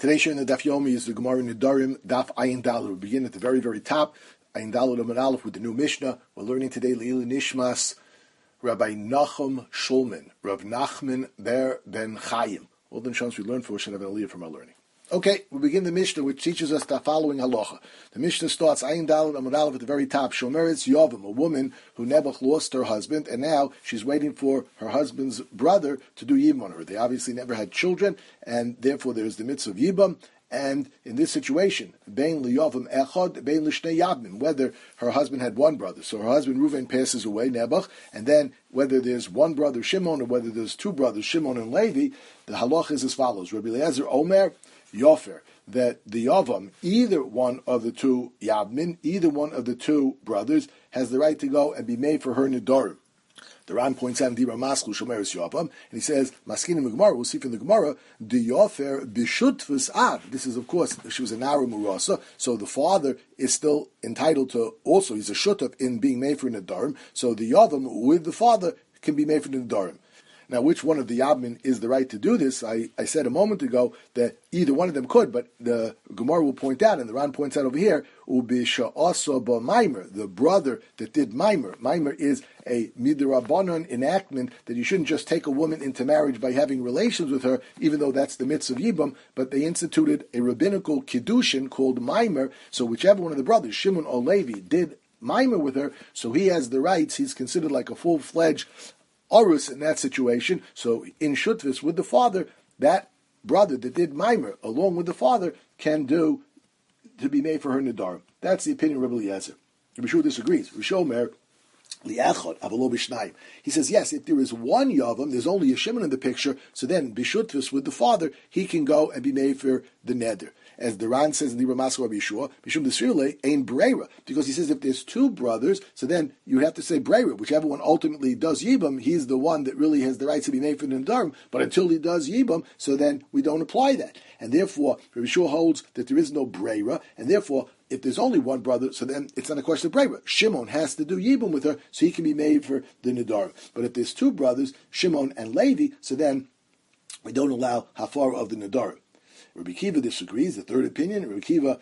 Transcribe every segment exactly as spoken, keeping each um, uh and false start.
Today's share in the Daf Yomi is the Gemara Nedarim Daf Ayin Daled. We begin at the very, very top, Ayin Daled Amud Aleph, with the new Mishnah. We're learning today Leili Nishmas Rabbi Nachum Shulman, Rav Nachman Ber Ben Chaim. All the chance we learn for Shana Ben Aliyah from our learning. Okay, we begin the Mishnah, which teaches us the following halacha. The Mishnah starts Ayin Daled Amud Aleph at the very top. Shomeretz Yovam, a woman who Nebuch lost her husband, and now she's waiting for her husband's brother to do Yibam on her. They obviously never had children, and therefore there is the mitzvah of Yibam. And in this situation, Bein Liyovam Echad, Bein Lishnei Yabnim, whether her husband had one brother, so her husband Reuven passes away, Nebuch, and then whether there's one brother Shimon or whether there's two brothers Shimon and Levi, the halach is as follows: Rabbi Eliezer Omer Yofer, that the Yavam, either one of the two Yavmin, either one of the two brothers, has the right to go and be made for her Nidarim. The Ran points out in Dibra Maskul Shomeres Yavam, and he says, Maskin in the Gemara, we'll see from the Gemara, the Yofer Bishutfus Av. This is, of course, she was a Nara Murasa, so the father is still entitled to, also, he's a Shutaf in being made for Nidarim, so the Yavam with the father can be made for Nidarim. Now, which one of the Yabmin is the right to do this? I, I said a moment ago that either one of them could, but the Gemara will point out, and the Ran points out over here, Ubisha also ba Maimer, the brother that did Maimer. Maimer is a midrabanan enactment that you shouldn't just take a woman into marriage by having relations with her, even though that's the mitzvah of Yibam, but they instituted a rabbinical kiddushin called Maimer, so whichever one of the brothers, Shimon or Levi, did Maimer with her, so he has the rights, he's considered like a full-fledged Orus in that situation. So in Shutvis with the father, that brother that did Maimer along with the father can do to be made for her Nidar. That's the opinion of Rabbi Eliezer. Rabbi Shua disagrees. Rabbi Shomer liachot avalo b'shnayim. He says yes, if there is one Yavam, there's only a Shimon in the picture. So then b'shutvis with the father, he can go and be made for the neder. As the Ran says in the Ramaskel Rabbi Yeshua, Mishum Desrile ain't Breira, because he says if there's two brothers, so then you have to say Breira, whichever one ultimately does Yibam, he's the one that really has the right to be made for the Nadarim, but until he does Yibam, so then we don't apply that. And therefore, Rabbi Yeshua holds that there is no Breira, and therefore, if there's only one brother, so then it's not a question of Breira. Shimon has to do Yibam with her, so he can be made for the Nadarim. But if there's two brothers, Shimon and Levi, so then we don't allow Hafar of the Nadarim. Rabbi Kiva disagrees. The third opinion, Rabbi Kiva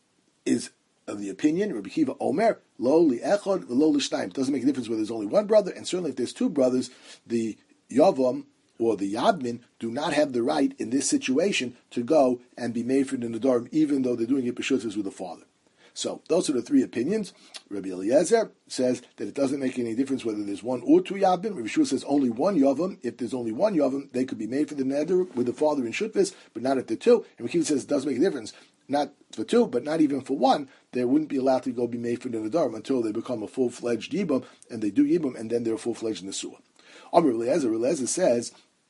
is of the opinion, Rabbi Kiva Omer, lo li'echad v'lo l'shnayim. It doesn't make a difference whether there's only one brother, and certainly if there's two brothers, the Yavam or the Yadmin do not have the right in this situation to go and be made for the Nadarim, even though they're doing it b'shutzas with the father. So those are the three opinions. Rabbi Eliezer says that it doesn't make any difference whether there's one or two Yavim. Rabbi Shua says only one Yavam. If there's only one Yavam, they could be made for the neder with the father in Shutvis, but not at the two. And Rabbi Kiva says it doesn't make a difference, not for two, but not even for one. They wouldn't be allowed to go be made for the neder until they become a full-fledged Yibam, and they do Yibam, and then they're a full-fledged Nesua. Rabbi Eliezer, Eliezer says,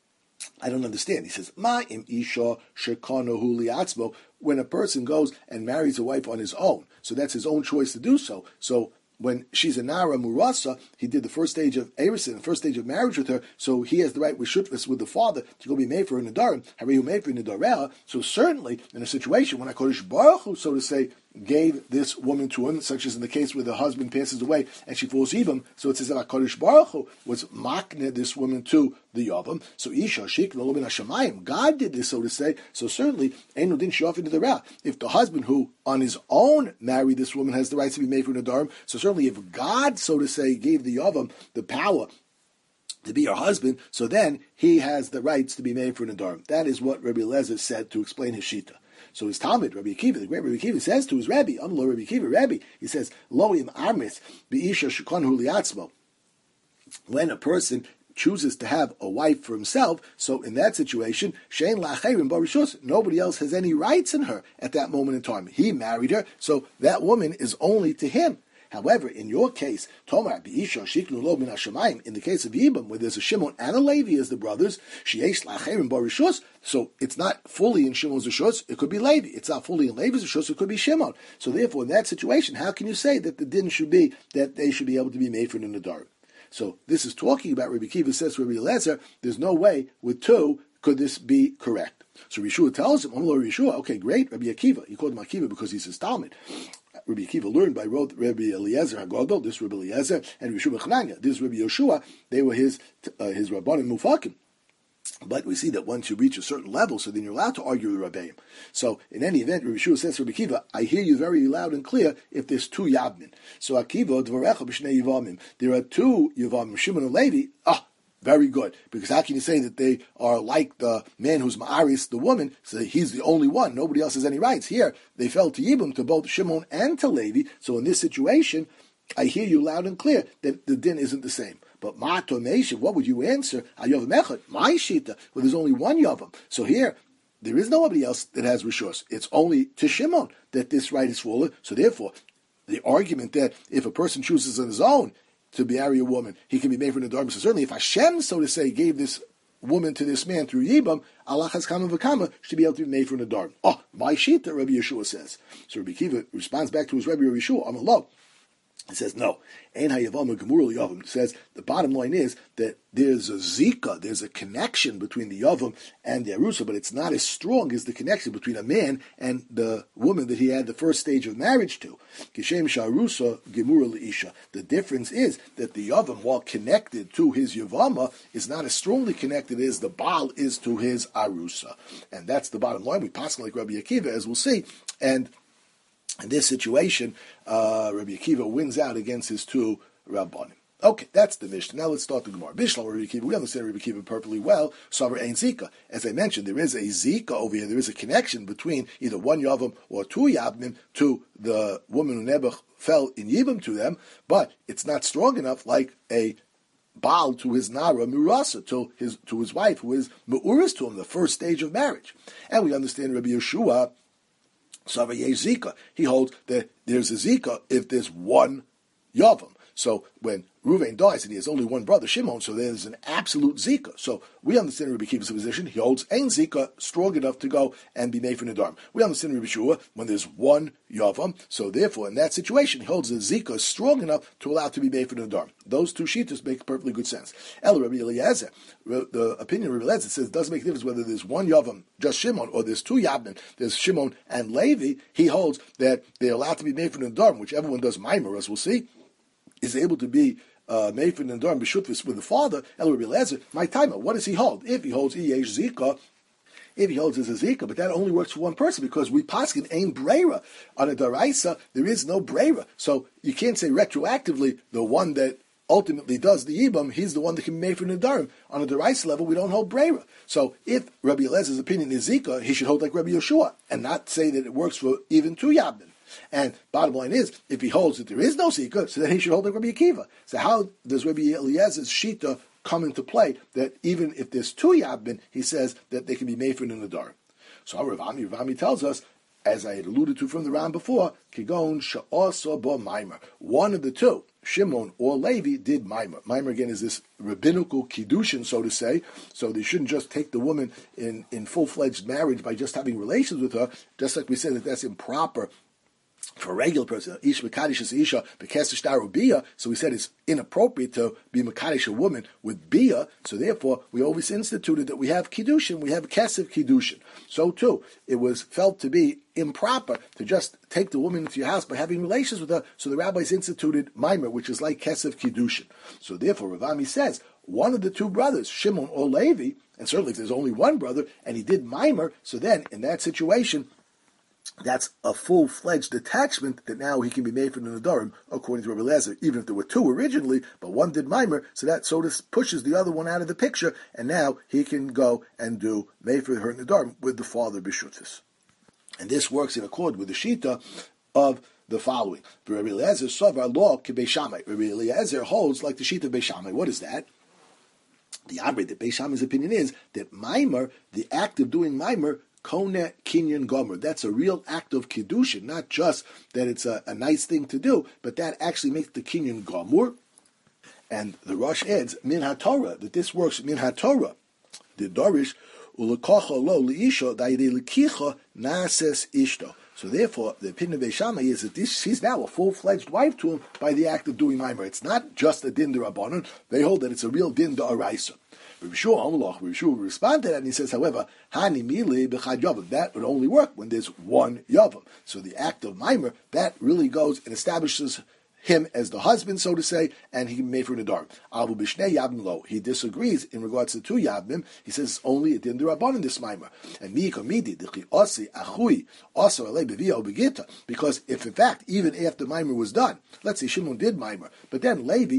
I don't understand. He says, Ma im isha shekanahu liatzmo. When a person goes and marries a wife on his own, so that's his own choice to do so. So when she's a Nara Murasa, he did the first stage of Erison, the first stage of marriage with her, so he has the right with Shutvis, with the father, to go be made for a Nadarim, Harihu made for Nidareha. So certainly, in a situation when HaKadosh Baruch Hu, so to say, gave this woman to him, such as in the case where the husband passes away and she falls Yibam, so it says that HaKadosh Baruch Hu was makne this woman to the Yavam. So Isha Shik V'lo Min HaShamayim, God did this, so to say. So certainly, Einu Din Shafin Nidareha. If the husband who on his own married this woman has the right to be made for Nadarim, so certainly if God, so to say, gave the Yavam the power to be her husband, so then he has the rights to be made for Nadarim. That is what Rabbi Eliezer said to explain his Shita. So his Talmud, Rabbi Akiva, the great Rabbi Akiva, says to his Rabbi, Amlo Rabbi Akiva, Rabbi, he says, Loim Armis Be'isha Shukanu Liatzmo. When a person chooses to have a wife for himself, so in that situation, Shein La'achayrim Barishus, nobody else has any rights in her at that moment in time. He married her, so that woman is only to him. However, in your case, Tomar B'isha Shiknu Lo Min HaShamayim, in the case of Yibam, where there's a Shimon and a Levi as the brothers, Sheyesh La'achayrim Barishus, so it's not fully in Shimon's Rishus, it could be Levi. It's not fully in Levi's Rishus, it could be Shimon. So therefore, in that situation, how can you say that the din should be that they should be able to be made for the Nadarim? So this is talking about Rabbi Kiva says to Rabbi Eliezer, there's no way with two could this be correct. So Yeshua tells him, Rabbi Yeshua, okay, great, Rabbi Akiva. He called him Akiva because he's his Talmud. Rabbi Akiva learned by wrote Rabbi Eliezer Hagadol, this Rabbi Eliezer, and Yeshua Chananya, this Rabbi Yeshua. They were his uh, his Rabbanim Mufakim. But we see that once you reach a certain level, so then you're allowed to argue with Rabbeim. So in any event, Rabbi Yeshua says to Rabbi Akiva, I hear you very loud and clear if there's two Yavmin. So Akiva, Dvarecha b'shnei Yavamim. There are two Yavamim, Shimon and Levi. Ah, very good. Because how can you say that they are like the man who's Ma'aris, the woman, so he's the only one, nobody else has any rights. Here, they fell to Yibum, to both Shimon and to Levi. So in this situation, I hear you loud and clear that the din isn't the same. But Ma'ato Meishav, what would you answer? Ayav Mechad, my Shita, well, there's only one Yavam. So here, there is nobody else that has Rishos. It's only to Shimon that this right is fallen. So therefore, the argument that if a person chooses on his own to marry a woman, he can be made for an Adarm. So certainly if Hashem, so to say, gave this woman to this man through Yibam, Allah has kama v'kama, should be able to be made for an Adarm. Oh, my Shita, Rabbi Yeshua says. So Rabbi Kiva responds back to his Rabbi Yeshua, I'm alone. It says, no. Ein hayavam gemurul yavam. It says, the bottom line is that there's a zika, there's a connection between the yavam and the arusa, but it's not as strong as the connection between a man and the woman that he had the first stage of marriage to. Kishem sha'arusa gemurul isha. The difference is that the yavam, while connected to his yavama, is not as strongly connected as the baal is to his arusa. And that's the bottom line. We pass like Rabbi Akiva, as we'll see. And in this situation, uh, Rabbi Akiva wins out against his two Rabbanim. Okay, that's the Mishnah. Now let's start the Gemara. Bishlam Rabbi Akiva, we understand Rabbi Akiva perfectly well. Savar Ein Zika. As I mentioned, there is a Zika over here. There is a connection between either one Yavam or two Yavmim to the woman who Nebuch fell in Yibam to them, but it's not strong enough like a Baal to his Nara Murasa, to his to his wife, who is Me'uris to him, the first stage of marriage. And we understand Rabbi Yeshua, Savayeh Zika. He holds that there's a Zika if there's one Yavam. So when Ruvain dies and he has only one brother, Shimon, so there's an absolute Zika. So we understand Rabbi Akiva's position. He holds Ein Zika strong enough to go and be made for Nadarm. We understand Rabbi Shua when there's one Yavam. So therefore, in that situation, he holds a Zika strong enough to allow it to be made for Nadarm. Those two shittas make perfectly good sense. El Rabbi Eliezer, the opinion of Rabbi Eliezer says it doesn't make a difference whether there's one Yavam, just Shimon, or there's two Yavim, there's Shimon and Levi. He holds that they're allowed to be made for Nadarm, which everyone does Maimer, as we'll see, is able to be uh, made for Nadarm B'Shutvis with the father, El Rabbi Eliezer. My timer, what does he hold? If he holds Yesh Zika, if he holds as a Zika, but that only works for one person because we paskin ain't Breira. On a Daraisa, there is no Breira. So you can't say retroactively the one that ultimately does the Yibam, he's the one that can be made for Nadarim. On a Daraisa level, we don't hold Breira. So if Rabbi Eliezer's opinion is Zika, he should hold like Rabbi Yeshua and not say that it works for even two Yabnim. And bottom line is, if he holds that there is no Zika, so then he should hold like Rabbi Akiva. So how does Rabbi Eliezer's Shita come into play that even if there's two Yabmin, he says that they can be made for the Nadar? So Rav Ami, Rav Ami tells us, as I had alluded to from the Ram before, Kigon Sha'asa Ba Maimer. One of the two, Shimon or Levi, did Maimer. Maimer, again, is this rabbinical kiddushin, so to say. So they shouldn't just take the woman in, in full-fledged marriage by just having relations with her, just like we said that that's improper for a regular person. Ish Makadish is Isha, Bekesish Daru Bia. So we said it's inappropriate to be Makadish a woman with Bia. So therefore, we always instituted that we have Kiddushin, we have Kesef Kiddushin. So too, it was felt to be improper to just take the woman into your house by having relations with her. So the rabbis instituted Maimer, which is like Kesef Kiddushin. So therefore, Rav Ami says, one of the two brothers, Shimon or Levi, and certainly if there's only one brother, and he did Maimer, so then in that situation, that's a full-fledged attachment that now he can be made for the Nadarim, according to Rabbi Eliezer, even if there were two originally, but one did Maimer, so that sort of pushes the other one out of the picture, and now he can go and do made for her Nadarim with the father B'Shutis. And this works in accord with the Shita of the following. Rabbi Eliezer Sovar law K'Bei Shammai. Rabbi Eliezer holds like the Shita of Bei Shammai. What is that? The Abre, the Bei Shammai's opinion is that Maimer, the act of doing Maimer, Kone Kinyan Gomer. That's a real act of Kiddushin, not just that it's a, a nice thing to do, but that actually makes the Kinyan Gomer. And the Rosh adds, Min HaTorah, that this works Min HaTorah. The Dorish, Ulekocha lo liisha, daide lekicha nases ishto. So therefore, the opinion of Bei Shammai is that this, she's now a full-fledged wife to him by the act of doing Maimer. It's not just a din d'Rabbanan. They hold that it's a real din d'Oraisa. Rabbi Shua will respond to that, and he says, however, Hani Mili B'chad Yavam, that would only work when there's one Yavam. So the act of Maimer, that really goes and establishes him as the husband, so to say, and he made for Nadarim. Abu Bishnei Yabim Lo. He disagrees in regards to the two Yabim. He says it's only a din derabbanan in this Maimer. And Mi Kamidi, Dichi Osi, Achui, Also Ale Bevia Obegita. Because if in fact, even after Maimer was done, let's say Shimon did Maimer, but then Levi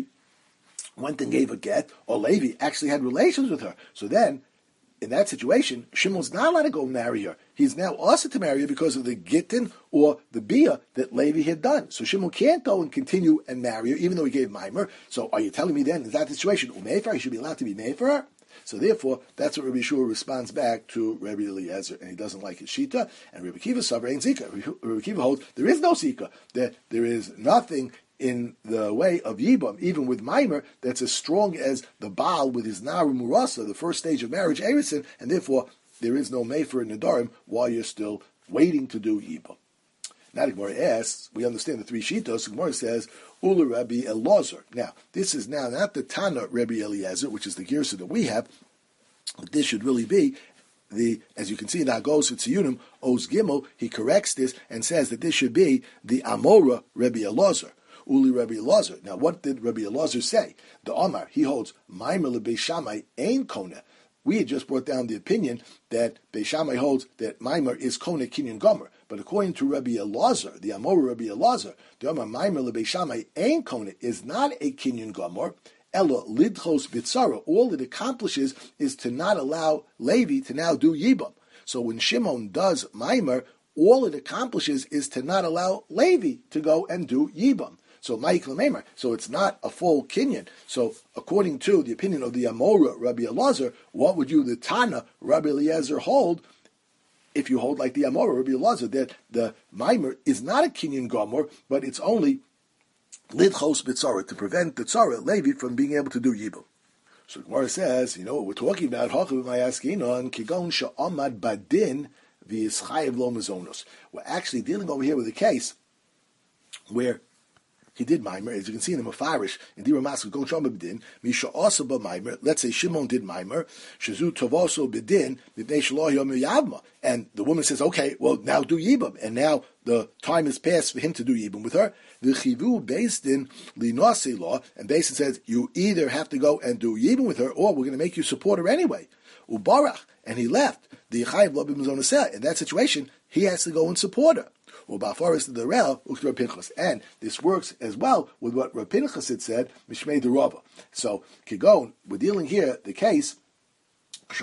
went and gave a get, or Levi actually had relations with her. So then, in that situation, Shimon's not allowed to go marry her. He's now also to marry her because of the gittin or the bia that Levi had done. So Shimon can't go and continue and marry her, even though he gave Maimer. So are you telling me then, in that situation, Umefer, he should be allowed to be made for her? So therefore, that's what Rabbi Yeshua responds back to Rabbi Eliezer, and he doesn't like his shita. And Rabbi Kiva Savra ain't zika. Rabbi Kiva holds there is no zika. That there is nothing in the way of Yibam, even with Maimer, that's as strong as the Baal with his Naru Murasa, the first stage of marriage, Erison, and therefore there is no Mefer in Nadarim while you're still waiting to do Yibam. Now the Gemara asks, we understand the three Shitos, the Gemara says, Ula Rabbi Elazar. Now, this is now not the Tana Rabbi Eliezer, which is the Girsa that we have, but this should really be the, as you can see in Agos Tziyunim, Oz Gimel, he corrects this and says that this should be the Amora Rabbi Elazar. Uli Rabbi Elazar. Now, what did Rabbi Elazar say? The Omar, he holds, Maimer leBei Shammai ein kona. We had just brought down the opinion that Beis Shammai holds that Maimer is kona kinyan gomer. But according to Rabbi Elazar, the Amor Rabbi Elazar, the Omar Maimer leBei Shammai ein kona is not a kinyan gomer. Ella lidchos bitzara. All it accomplishes is to not allow Levi to now do Yibam. So when Shimon does Maimer, all it accomplishes is to not allow Levi to go and do Yibam. So Ma'ik L'Meimer. So it's not a full kinyan. So according to the opinion of the Amora Rabbi Elazar, what would you, the Tana Rabbi Eliezer, hold? If you hold like the Amora Rabbi Elazar, that the Maimer is not a kinyan gomer, but it's only lidchos b'tzara, to prevent the tzara Levi from being able to do Yibam. So the Gemara says, you know what we're talking about? Hachav Mayaskinon kigon she'amad badin v'yischayev lo mazonos. We're actually dealing over here with a case where he did Maimer, as you can see in the Mefarish, in Dira Mask, Gon Shama B'din, Misha also Maimer, let's say Shimon did Maimer, Shazu Tovoso B'din, Mipnei Shaloh Yom Yavma. And the woman says, okay, well, now do Yibam. And now the time has passed for him to do Yibam with her. The Chivu based in Linase law, and Basin says, you either have to go and do Yibam with her, or we're going to make you support her anyway. Ubarach, and he left. The Chayiv Lo B'mazonaseh. In that situation, he has to go and support her. And this works as well with what Rav Pinchas had said, Mishmei Derava. So, Kigon, we're dealing here the case, this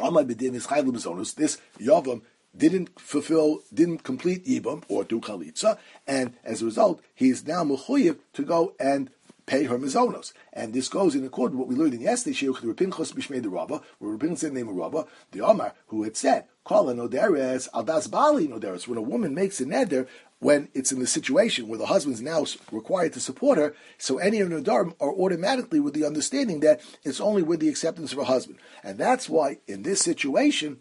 Yavam didn't fulfill, didn't complete Yibam or do Chalitza, and as a result, he is now Mechuyev to go and pay her mizonos. And this goes in accord with what we learned in yesterday's shiur, the Rav Pinchas Mishmei Derava, where Rav Pinchas said the name of Rava, the Omar, who had said, Kala noderes, aldas bali noderes, when a woman makes a neder, when it's in the situation where the husband's now required to support her, so any of the nadarim are automatically with the understanding that it's only with the acceptance of her husband. And that's why, in this situation,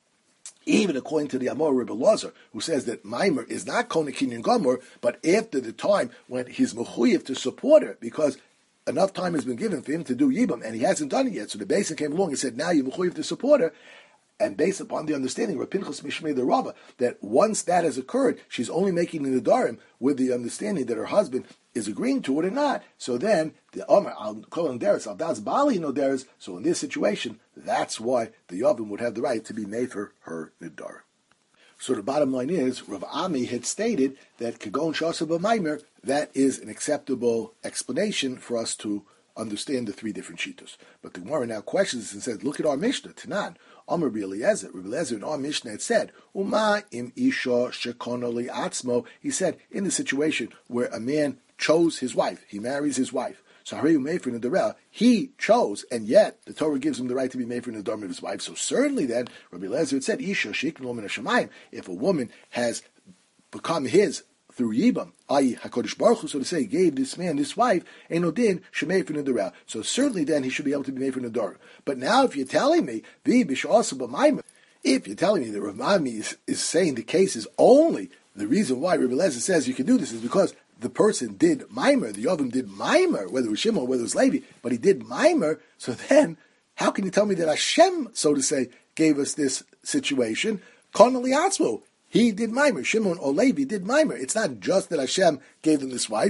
even according to the Amor Rebbe Lazar, who says that Maimer is not Kona Kinyan Gomer, but after the time when he's mechuyev to support her, because enough time has been given for him to do Yibam, and he hasn't done it yet, so the Basin came along and said, now you're mechuyev to support her, and based upon the understanding of Pinchas Mishmei the Rava, that once that has occurred, she's only making the Nadarim with the understanding that her husband is agreeing to it or not. So then, the Omer, I'll call him Deris, I'll das Bali Noderis. So in this situation, that's why the Yavim would have the right to be made for her Nadarim. So the bottom line is, Rav Ami had stated that Kagon Shasa B'Maimer, that is an acceptable explanation for us to understand the three different shitos. But the Gemara now questions and says, look at our Mishnah, Tanan. Amar Rabbi Eliezer, Rabbi Eliezer in our Mishnah had said, Uma im isha shekono li atzmo. He said, in the situation where a man chose his wife, he marries his wife. So Hariyu Mefer Nadarel, he chose, and yet the Torah gives him the right to be made for the Nadarm of his wife. So certainly then, Rabbi Eliezer had said, Isha shikno min hashamayim. If a woman has become his through Yibam, that is, HaKadosh Baruch Hu, so to say, gave this man, this wife, Eino Din, Shemei for Nadarel. So certainly then he should be able to be made for Nadar. But now if you're telling me, Vi B'Sha'asa B'Maimah, if you're telling me that Rav Ami is, is saying the case is only, the reason why Rabbi Eliezer says you can do this is because the person did Maimer, the Yavim did Maimer, whether it was Shimon or whether it was Levi, but he did Maimer, so then, how can you tell me that Hashem, so to say, gave us this situation? Kon Liatzmo, he did Maimer. Shimon or Levi did Maimer. It's not just that Hashem gave them this wife.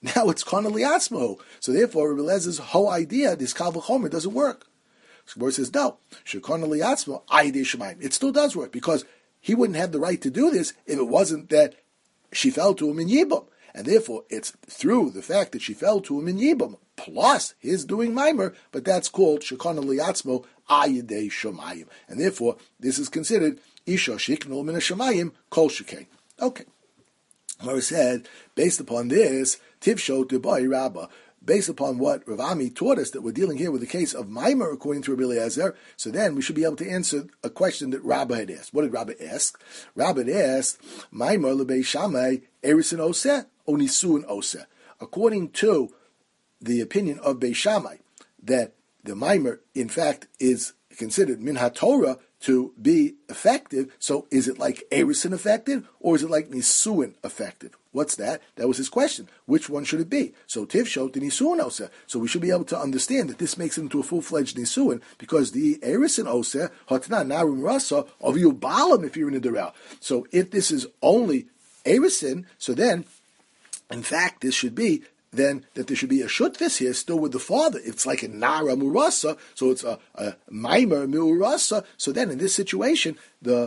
Now it's kana liatzmo. So therefore, Rabbi Elazar's whole idea, this kal v'chomer, doesn't work. So Gemara says, no, shekana liatzmo, ayidei shemayim. It still does work, because he wouldn't have the right to do this if it wasn't that she fell to him in Yibam. And therefore, it's through the fact that she fell to him in Yibam, plus his doing Maimer, but that's called Shekana Liatzmo Ayidei Shemayim. And therefore, this is considered Isha Shiknul Min Shemayim Kol Shekei. Okay. Mara said, based upon this, Tivsho Tibai Rabbah, based upon what Rav Ami taught us, that we're dealing here with the case of Maimer according to Rabbi Eliezer, so then we should be able to answer a question that Rabbah had asked. What did Rabbah ask? Rabbah had asked, Maimer lebei Shammai erisin oseh onisuin oseh. According to the opinion of Beis Shammai, that the Maimer, in fact, is considered min haTorah to be effective, so is it like erisin effective, or is it like nisuin effective? What's that? That was his question. Which one should it be? So tivshot the nisuin oseh. So we should be able to understand that this makes it into a full-fledged nisuin, because the erisin oseh hotna narum rasa of you balam if you're in the derel. So if this is only erisin, so then, in fact, this should be then that there should be a shutvis here still with the father. It's like a nara murasa, so it's a, a maimer murasa. So then in this situation, the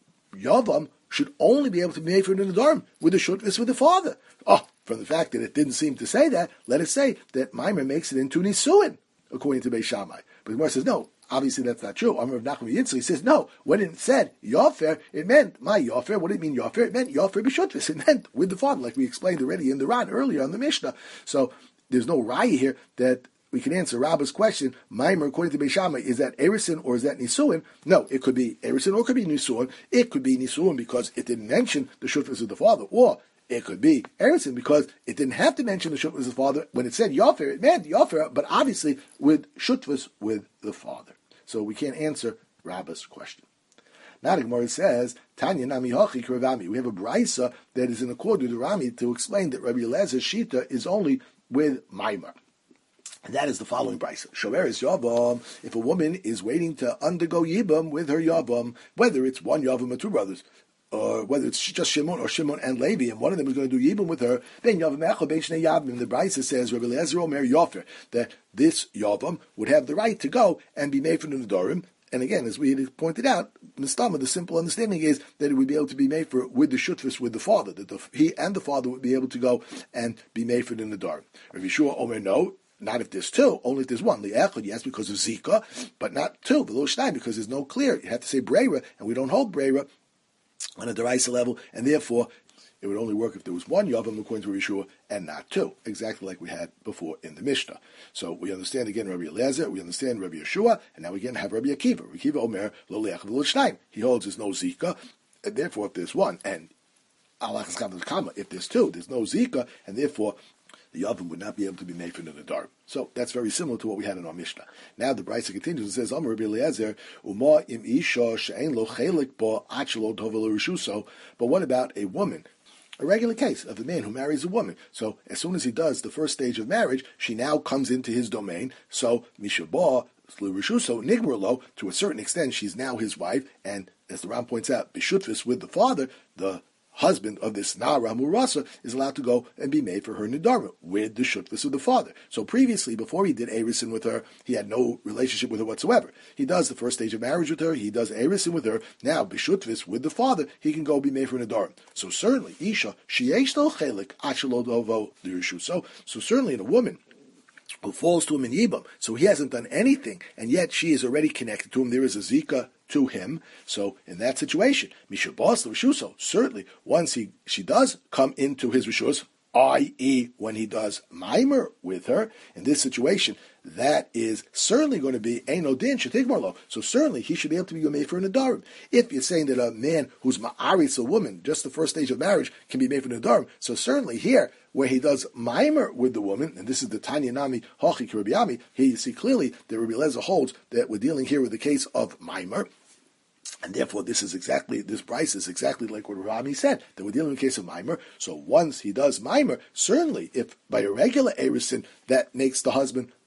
yavam should only be able to be made for an nedarim with the shutvis with the father. Oh, from the fact that it didn't seem to say that, let us say that maimer makes it into nisuin, according to Beis Shammai. But the Gemara says, no, obviously that's not true. Amar of Nachman Yitzchak, he says, no, when it said Yofer, it meant my Yofer. What did it mean Yofer? It meant Yofer b'shutvis. It meant with the father, like we explained already in the Ran earlier on the Mishnah. So there's no raya here that we can answer Rabba's question. Maimer, according to Beis Shammai, is that erisin or is that nisuin? No, it could be erisin or it could be nisuin. It could be nisuin because it didn't mention the shutvis of the father, or it could be erisin because it didn't have to mention the shutvis of the father. When it said Yofer, it meant Yofer, but obviously with shutvis with the father. So we can't answer Rabba's question. Now the Gemara says, Tanya Nami Hachi Kravami. We have a brisa that is in accord with the Rami to explain that Rabbi Elazar's shita is only with Maimer. And that is the following brisa. Shoveres Yavam, if a woman is waiting to undergo Yibam with her Yavam, whether it's one Yavam or two brothers, or whether it's just Shimon or Shimon and Levi, and one of them is going to do Yibam with her, then Yavam Echad Bein Shnei Yavim. The Brisa says, Rabbi Eliezer Omer Yofer, that this Yavam would have the right to go and be made for the Nedarim. And again, as we had pointed out, Mistama, the simple understanding is that it would be able to be made for with the Shutvis, with the father, that the, he and the father would be able to go and be made for the Nedarim. Rabbi Yeshua Omer, no, not if there's two, only if there's one. Li'echad, yes, because of Zika, but not two, V'lo Shnai, because there's no clear. You have to say Breira, and we don't hold Breira on a deraisa level, and therefore it would only work if there was one Yavam according to Yeshua and not two, exactly like we had before in the Mishnah. So we understand again Rabbi Eliezer, we understand Rabbi Yeshua, and now we again have Rabbi Akiva. Rabbi Akiva Omer lo le'echad v'lo shnayim. He holds there's no Zika, and therefore if there's one, and alachas kama kama, if there's two, there's no Zika, and therefore the Yavam would not be able to be made for the Nadar. So that's very similar to what we had in our Mishnah. Now the Brisa continues and says, Amar Rabbi Eliezer, Uma im isha she'ein lo chelik bo ad shelo tova lo rishuso. But what about a woman? A regular case of a man who marries a woman. So as soon as he does the first stage of marriage, she now comes into his domain. So mishabah lo rishuso nigmarlo, to a certain extent, she's now his wife. And as the Ram points out, bishutvis with the father, the husband of this Nara Murasa is allowed to go and be made for her Nidarma with the Shutvis of the father. So previously, before he did Erisin with her, he had no relationship with her whatsoever. He does the first stage of marriage with her, he does Erisin with her, now Bishutvis with the father, he can go be made for Nidarma. So certainly, Isha, Sheyesh lo chelik, achalodovo dirishu. So, so certainly in a woman who falls to him in Yibam, so he hasn't done anything, and yet she is already connected to him, there is a Zika to him. So in that situation, Mishabas Rishuso, certainly once he she does come into his Rishus, that is when he does Maimer with her, in this situation, that is certainly going to be Eino Din Shetigmarlo. So certainly he should be able to be made for an Nadarim. If you're saying that a man who's Ma'aris, a woman, just the first stage of marriage, can be made for an Nadarim, so certainly here, where he does Maimer with the woman, and this is the Tanya Nami Hachi Kirabiyami, here you see clearly that Rabbi Eliezer holds that we're dealing here with the case of Maimer. And therefore, this is exactly, this price is exactly like what Rami said, that we're dealing with a case of Maimer. So once he does Maimer, certainly if by a regular Erisin, that makes the husband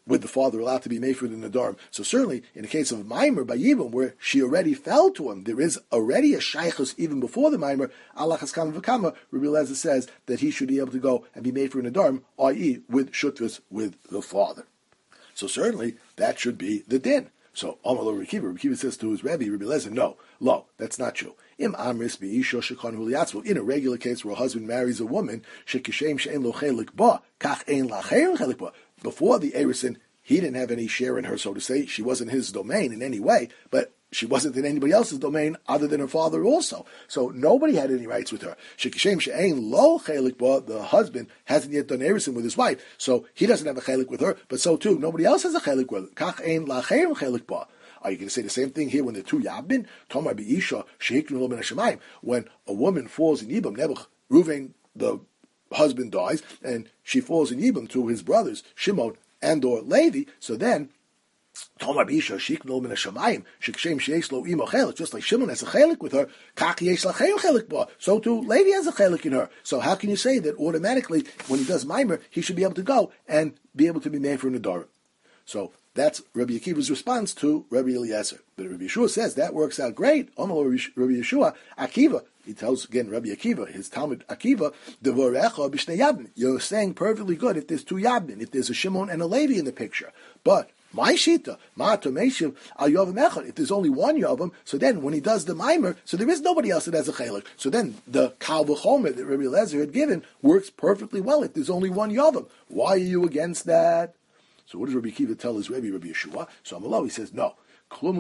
with the father allowed to be made for the Nadarim. So certainly, in the case of Maimer by Yibam, where she already fell to him, there is already a shaychus even before the Maimer. Allah Chaskam V'Kama, Rabbi Eliezer says that he should be able to go and be made for a Nadarim, that is, with Shutvis with the father. So certainly, that should be the din. So, Amar Rabbi Akiva, Rabbi Akiva says to his Rebbe, Rabbi Eliezer, no, lo, that's not true. Im amris be'isha shekon huliatzvo. In a regular case where a husband marries a woman, shekishem she'en lo chelik ba, kach ein la chelik ba. Before the Erison, he didn't have any share in her, so to say. She wasn't his domain in any way, but she wasn't in anybody else's domain other than her father also. So nobody had any rights with her. Shekishem she'ein lo chelik ba, the husband hasn't yet done Erison with his wife, so he doesn't have a chelik with her, but so too, nobody else has a chelik with her. Kach ein la chelik ba. Are you going to say the same thing here when the two Yabin? Tomar be'isha she'iknu lo ben hashemayim. When a woman falls in Yibam, Nebuch, Reuven, the husband dies, and she falls in Yibam to his brothers, Shimon and or Levi, so then, Tomar be'isha she'iknu lo ben hashemayim, she'kshem she'es lo imo chelik, just like Shimon has a chelik with her, kach yesh lachem chelik ba, so too Levi has a chelik in her. So how can you say that automatically, when he does Maimer, he should be able to go and be able to be made for an Nadarim? So, that's Rabbi Akiva's response to Rabbi Eliezer. But Rabbi Yeshua says that works out great. Rabbi Yeshua, Akiva, he tells again Rabbi Akiva, his Talmud Akiva, Devorecha b'shnei yabin. You're saying perfectly good if there's two yabin, if there's a Shimon and a Levi in the picture. But my shita, ma tomeshiv al yavim echad. If there's only one yavam, so then when he does the mimer, so there is nobody else that has a chelik. So then the kal v'chomer that Rabbi Eliezer had given works perfectly well if there's only one yavam. Why are you against that? So what does Rabbi Akiva tell his Rebbe, Rabbi Yeshua? So Amallah, he says, no. We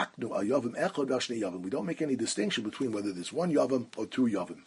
don't make any distinction between whether there's one yavam or two yavam.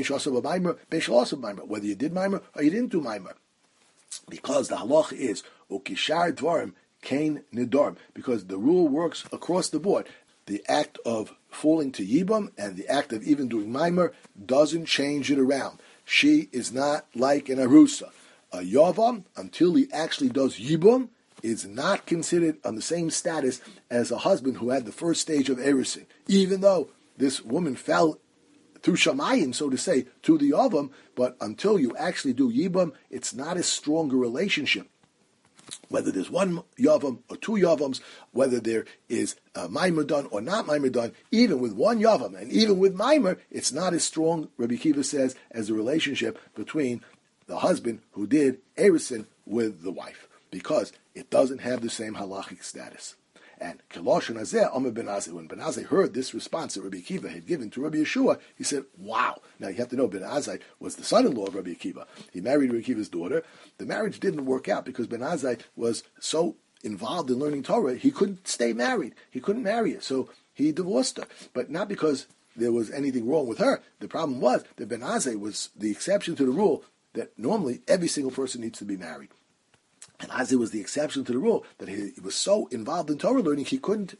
Whether you did mimer or you didn't do mimer. Because the halach is, ukishar dvarim kain nidarim. Because the rule works across the board. The act of falling to yibam and the act of even doing mimer doesn't change it around. She is not like an arusa. A yavam, until he actually does yibum, is not considered on the same status as a husband who had the first stage of erison. Even though this woman fell through shamayim, so to say, to the yavam, but until you actually do yibum, it's not as strong a relationship. Whether there's one yavam or two yavams, whether there is a maimer done or not maimer done, even with one yavam and even with maimer, it's not as strong, Rabbi Akiva says, as the relationship between the husband who did erison with the wife, because it doesn't have the same halachic status. And Keloshen Azeh, Amr ben Azai, when Ben Azai heard this response that Rabbi Akiva had given to Rabbi Yeshua, he said, wow. Now you have to know, Ben Azai was the son-in-law of Rabbi Akiva. He married Rabbi Akiva's daughter. The marriage didn't work out because Ben Azai was so involved in learning Torah, he couldn't stay married. He couldn't marry her, so he divorced her. But not because there was anything wrong with her. The problem was that Ben Azai was the exception to the rule that normally every single person needs to be married. And Azai was the exception to the rule, that he, he was so involved in Torah learning, he couldn't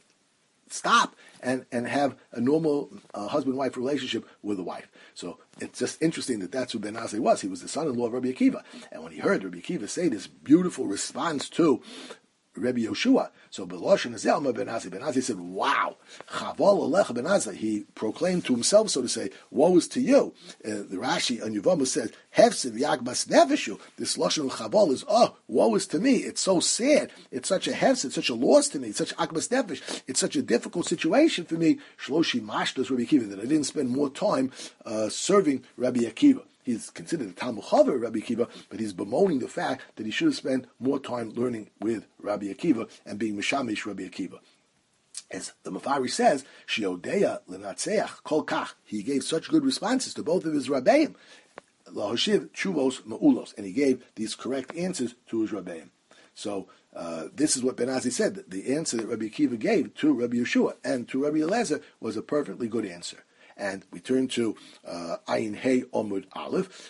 stop and, and have a normal uh, husband-wife relationship with a wife. So it's just interesting that that's who Ben Azai was. He was the son-in-law of Rabbi Akiva. And when he heard Rabbi Akiva say this beautiful response to Rabbi Yoshua, so Beloshen Azelma Ben Azai, Ben Azai said, wow, Chaval Alecha Ben Azai, he proclaimed to himself, so to say, woe is to you. Uh, the Rashi on Yevamah says, Hefsid Yagbas Nefeshu, this Lashon Chaval is, oh, woe is to me, it's so sad, it's such a hefsid, such a loss to me, it's such Agbas Nefesh, it's such a difficult situation for me, Shloshi Mashtas Rabbi Akiva, that I didn't spend more time uh, serving Rabbi Akiva. He's considered a Talmud Chaver, Rabbi Akiva, but he's bemoaning the fact that he should have spent more time learning with Rabbi Akiva and being Mishamish Rabbi Akiva. As the Mafari says, Shiodeya Lenatseach Kol Kach, he gave such good responses to both of his Rabbeim, Lahoshiv Chuvos Ma'ulos, and he gave these correct answers to his Rabbeim. So uh, this is what Ben Azai said, that the answer that Rabbi Akiva gave to Rabbi Yeshua and to Rabbi Eliezer was a perfectly good answer. And we turn to uh, Ayin Hey Omud Aleph.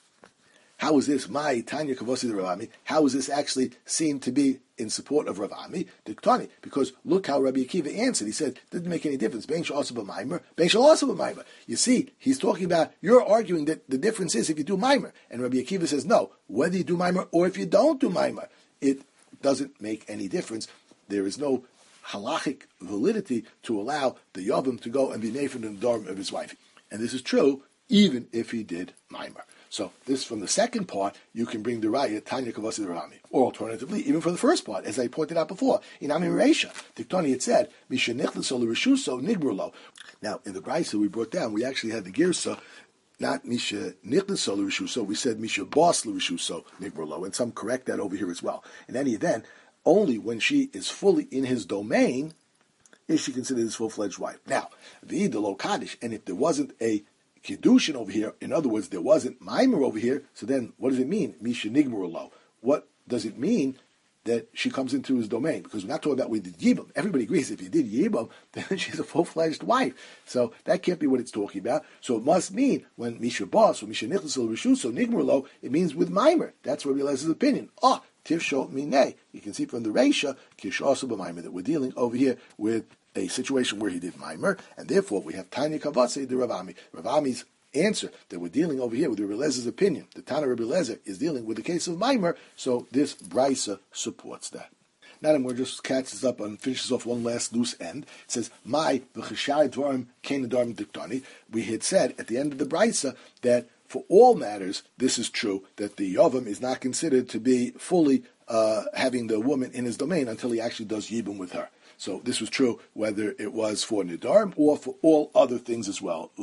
How is this, my Tanya Kavosi the Rav Ami, how is this actually seen to be in support of Rav Ami? Diktani, because look how Rabbi Akiva answered. He said, didn't make any difference. Ben shall also be mimer, Ben shall also be mimer. You see, he's talking about, you're arguing that the difference is if you do mimer. And Rabbi Akiva says, no, whether you do mimer or if you don't do mimer, it doesn't make any difference. There is no halachic validity to allow the Yavam to go and be made from the dorm of his wife. And this is true even if he did mimer. So this, from the second part, you can bring the raya Tanya Kavasi Rami. Or alternatively, even for the first part, as I pointed out before, in Ami Reisha, Tiktani it said, Misha Nichliso L'Rishuso Nigburlo. Now, in the Brisa we brought down, we actually had the Girsa, not Misha Nichliso L'Rishuso, we said Misha Bos L'Rishuso Nigburlo, and some correct that over here as well. In any event, only when she is fully in his domain is she considered his full-fledged wife. Now, the Lo Kaddish, and if there wasn't a Kiddushin over here, in other words, there wasn't Maimer over here, so then what does it mean? Misha Nigburlo. What does it mean that she comes into his domain? Because we're not talking about we did Yibam. Everybody agrees if you did Yibam, then she's a full-fledged wife. So that can't be what it's talking about. So it must mean when Misha Bos or Misha Nichliso Rishuso Nigburlo, it means with Maimer. That's Rabbi Elazar's opinion. Oh, Tifsho Mineh. You can see from the Reisha, Kishasu B'Maimer, that we're dealing over here with a situation where he did Maimer, and therefore we have Tanya Kavase the Ravami. Ravami's answer that we're dealing over here with Rabbi Elazar's opinion. The Tana Rabbi Elezer is dealing with the case of Maimer, so this Brisa supports that. Now then, we'll just catch this up and finishes off one last loose end. It says, "My v'chashai dvarim kein dvarim diktani." We had said at the end of the Brisa that for all matters, this is true, that the Yavam is not considered to be fully uh, having the woman in his domain until he actually does Yibum with her. So this was true whether it was for Nidarim or for all other things as well.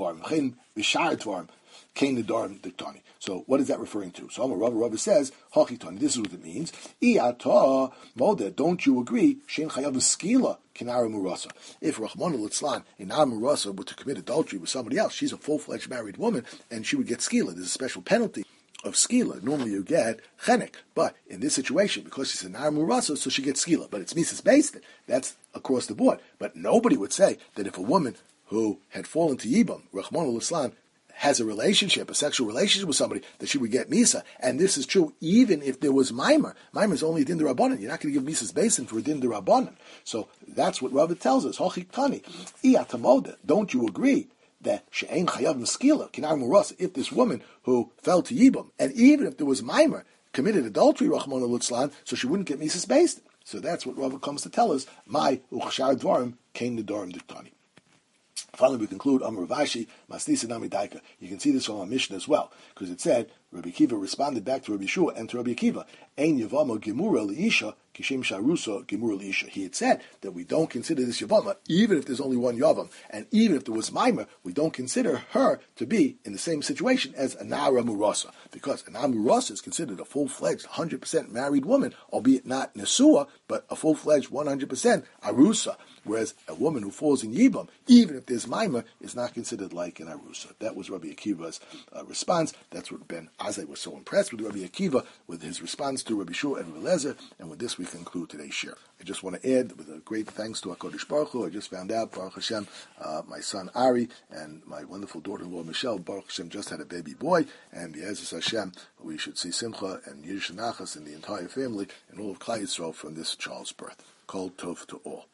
So what is that referring to? So Amar Rava Rava says, Hachitani, this is what it means. Iyata Moda, don't you agree? Shein chayav skila kinara murasa. If Rahman al-Itzlan in Murasa were to commit adultery with somebody else, she's a full-fledged married woman, and she would get skila. There's a special penalty of skila. Normally you get chenek, but in this situation, because she's an Murasa, so she gets skila. But it's Mises based. That's across the board. But nobody would say that if a woman who had fallen to Yibam, Rahman al-Islam, has a relationship, a sexual relationship with somebody, that she would get Misa. And this is true even if there was Maimer. Maimer is only a Din D'Rabbanan. You're not going to give Misa's basin for a Din D'Rabbanan. So that's what Rava tells us. Hochikani, Iyatamoda, don't you agree that she'ein chayav meskila kinar murasa, if this woman who fell to Yibam, and even if there was Maimer, committed adultery, Rahman al-Itzlan, so she wouldn't get Misa's basin. So that's what Rava comes to tell us. My uchashar dvarim kein nedarim diktani. Finally, we conclude Amar Vashi Masnisa Nami Daika. You can see this from our Mishnah as well, because it said Rabbi Akiva responded back to Rabbi Shua and to Rabbi Akiva, Ein Yavama Gemura Liisha Kishim Sharusa Gemura Liisha. He had said that we don't consider this Yavama, even if there's only one Yavam, and even if there was Maimer, we don't consider her to be in the same situation as a Nara Murasa, because a Nara Murasa is considered a full-fledged, one hundred percent married woman, albeit not Nesua, but a full-fledged, one hundred percent Arusa. Whereas a woman who falls in Yibam, even if there's Maimer, is not considered like an Arusa. That was Rabbi Akiva's uh, response. That's what Ben Azai was so impressed with Rabbi Akiva, with his response to Rabbi Shua and Rabbi Lezer. And with this, we conclude today's share. I just want to add, with a great thanks to HaKadosh Baruch Hu, I just found out, Baruch Hashem, uh, my son Ari and my wonderful daughter-in-law Michelle, Baruch Hashem, just had a baby boy, and Be'ezus Hashem, we should see Simcha and Yish Nachas and the entire family and all of Klal Yisrael from this child's birth. Kol Tov to all.